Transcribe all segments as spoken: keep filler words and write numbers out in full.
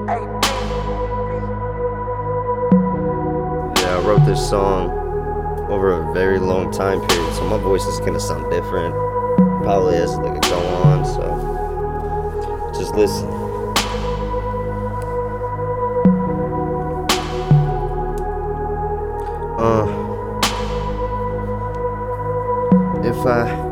Yeah, I wrote this song over a very long time period, so my voice is gonna sound different probably as like it go on, so just listen. Uh, if I,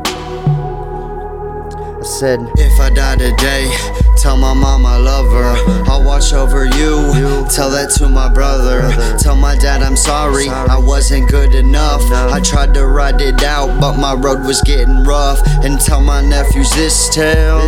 I said, if I die today, tell my mom I love her. I'll watch over you, tell that to my brother. Tell my dad I'm sorry, I wasn't good enough. I tried to ride it out, but my road was getting rough. And tell my nephews this tale.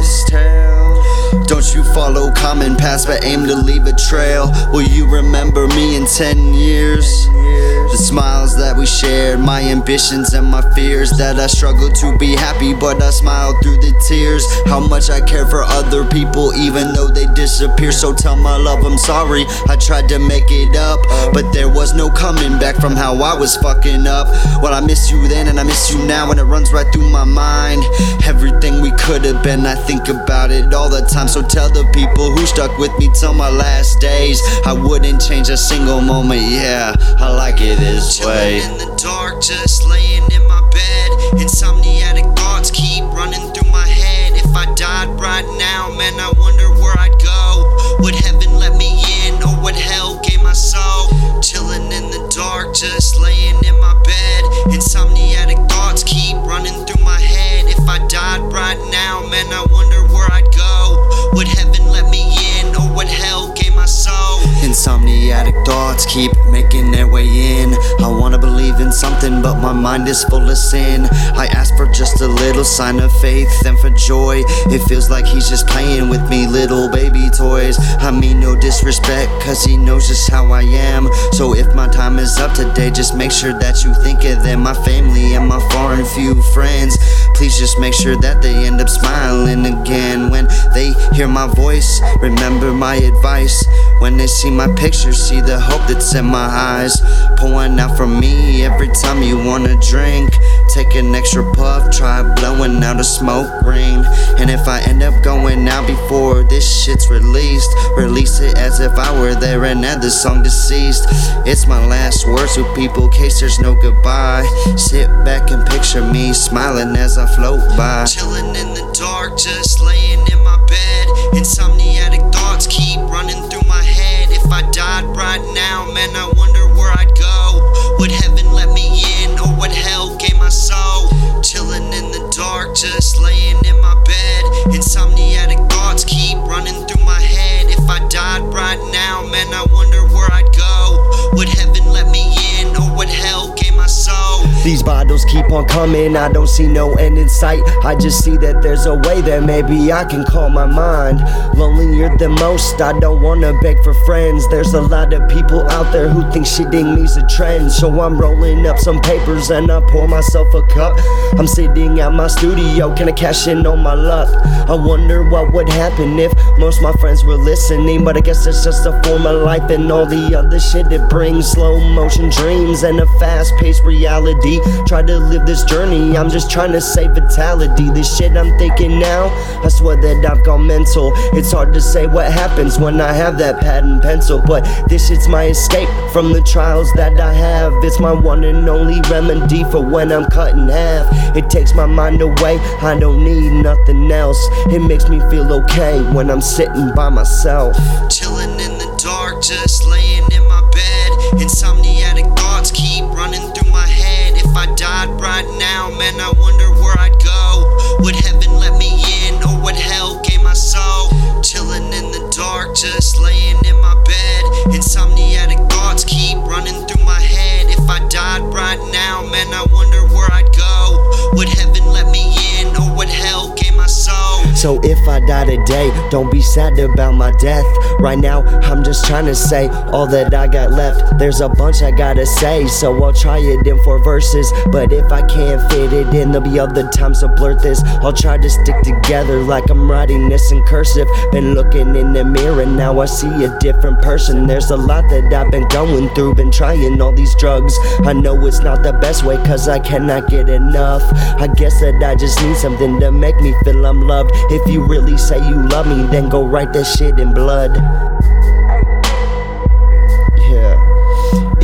Don't you follow common paths, but aim to leave a trail. Will you remember me in ten years? The smiles that we shared, my ambitions and my fears. That I struggled to be happy, but I smiled through the tears. How much I care for other people, even though they disappear. So tell my love I'm sorry, I tried to make it up, but there was no coming back from how I was fucking up. Well, I miss you then and I miss you now, and it runs right through my mind. Everything we could have been, I think about it all the time. So tell the people who stuck with me till my last days, I wouldn't change a single moment, yeah, I like it this way. Chilling in the dark, just laying in my bed. Insomniatic thoughts keep running through my head. If I died right now, man, I wonder where I'd go. Would heaven let me in, or would hell gain my soul? Chilling in the dark, just laying in my bed. Insomniatic thoughts keep running through my head. If I died right now, man, I wonder where I'd go. Would heaven let me in, or would hell gain my soul? Insomniatic thoughts keep making their way in. I wanna believe in something, but my mind is full of sin. I ask for just a little sign of faith and for joy. It feels like he's just playing with me, little baby toys. I mean no disrespect, cause he knows just how I am. So if my time is up today, just make sure that you think of them, my family and my far and few friends. Please just make sure that they end up smiling again when they hear my voice. Remember my advice, when they see my picture, see the hope that's in my eyes. Pouring out from me every time you wanna drink. Take an extra puff, try blowing out a smoke ring. And if I end up going out before this shit's released, release it as if I were there and had the song deceased. It's my last words with people, case there's no goodbye. Sit back and picture me smiling as I float by. Chilling in the dark, just laying in my bed. Insomniatic thoughts keep running through my head. If I died right now, man, I wonder where I'd go. Would heaven let me in, or would hell gain my soul? Chilling in the dark, just laying in my bed. Insomniatic thoughts keep running through my head. If I died right now, man, I wonder where I'd go. Would heaven let me in, or would hell gain my soul? These bottles keep on coming, I don't see no end in sight. I just see that there's a way that maybe I can calm my mind. Lonelier than most, I don't wanna beg for friends. There's a lot of people out there who think shitting me's a trend. So I'm rolling up some papers and I pour myself a cup. I'm sitting at my studio, can I cash in on my luck? I wonder what would happen if most my friends were listening. But I guess it's just a form of life and all the other shit it brings. Slow motion dreams and a fast-paced reality. Try to live this journey, I'm just trying to save vitality. This shit I'm thinking now, I swear that I've gone mental. It's hard to say what happens when I have that pad and pencil, but this shit's my escape from the trials that I have. It's my one and only remedy for when I'm cut in half. It takes my mind away, I don't need nothing else. It makes me feel okay when I'm sitting by myself. Chilling in the dark, just laying in my bed. Insomniatic thoughts keep running through my head. If I died right now, man, I wonder where I'd go. Would heaven let me in, or would hell gain my soul? Chilling in the dark, just laying in my bed. Insomniatic thoughts keep running through my head. If I died right now, man, I wonder where I'd go. Would heaven let me in, or would hell gain my soul? So if I die today, don't be sad about my death. Right now, I'm just trying to say all that I got left. There's a bunch I gotta say, so I'll try it in four verses. But if I can't fit it in, there'll be other times to blurt this. I'll try to stick together like I'm writing this in cursive. Been looking in the mirror, now I see a different person. There's a lot that I've been going through, been trying all these drugs. I know it's not the best way, cause I cannot get enough. I guess that I just need something to make me feel I'm loved. If you really say you love me, then go write that shit in blood.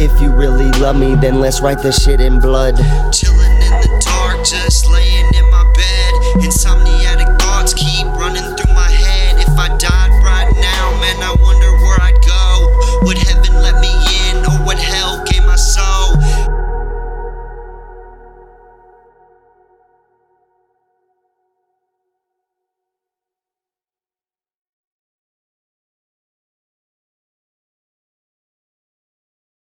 If you really love me, then let's write this shit in blood. Chillin' in the dark, just laying